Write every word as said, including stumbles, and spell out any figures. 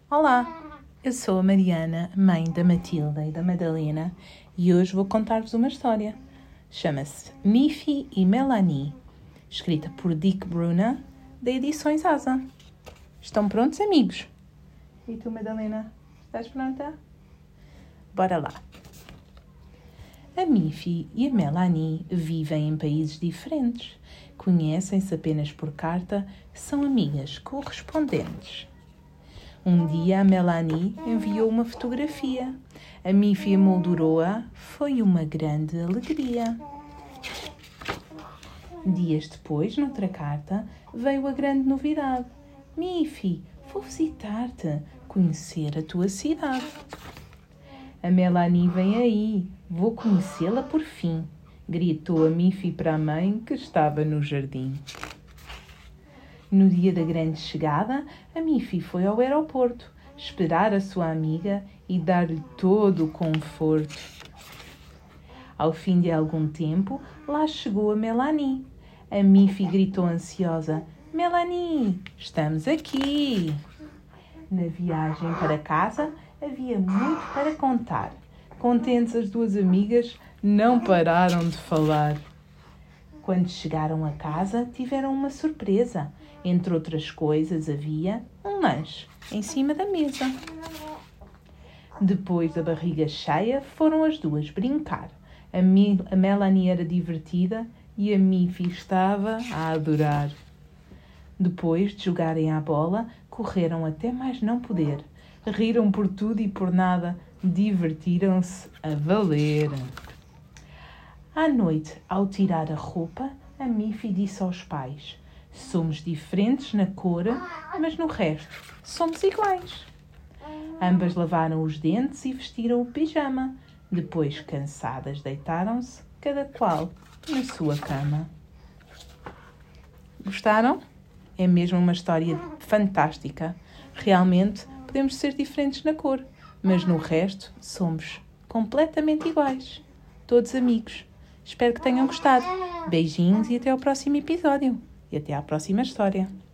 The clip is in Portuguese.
Olá, eu sou a Mariana, mãe da Matilda e da Madalena, e hoje vou contar-vos uma história. Chama-se Miffy e Melanie, escrita por Dick Bruna, da Edições Asa. Estão prontos, amigos? E tu, Madalena, estás pronta? Bora lá! A Miffy e a Melanie vivem em países diferentes, conhecem-se apenas por carta, são amigas correspondentes. Um dia a Melanie enviou uma fotografia. A Miffy emoldurou-a. Foi uma grande alegria. Dias depois, noutra carta, veio a grande novidade. Miffy, vou visitar-te, conhecer a tua cidade. A Melanie vem aí, vou conhecê-la por fim, gritou a Miffy para a mãe que estava no jardim. No dia da grande chegada, a Miffy foi ao aeroporto esperar a sua amiga e dar-lhe todo o conforto. Ao fim de algum tempo, lá chegou a Melanie. A Miffy gritou ansiosa: Melanie, estamos aqui! Na viagem para casa, havia muito para contar. Contentes, as duas amigas não pararam de falar. Quando chegaram a casa, tiveram uma surpresa. Entre outras coisas, havia um lanche em cima da mesa. Depois da barriga cheia, foram as duas brincar. A, Mi- a Melanie era divertida e a Miffy estava a adorar. Depois de jogarem à bola, correram até mais não poder. Riram por tudo e por nada, divertiram-se a valer. À noite, ao tirar a roupa, a Miffy disse aos pais: somos diferentes na cor, mas no resto somos iguais. Ambas lavaram os dentes e vestiram o pijama. Depois, cansadas, deitaram-se, cada qual na sua cama. Gostaram? É mesmo uma história fantástica. Realmente podemos ser diferentes na cor, mas no resto somos completamente iguais. Todos amigos. Espero que tenham gostado. Beijinhos e até ao próximo episódio. E até à próxima história.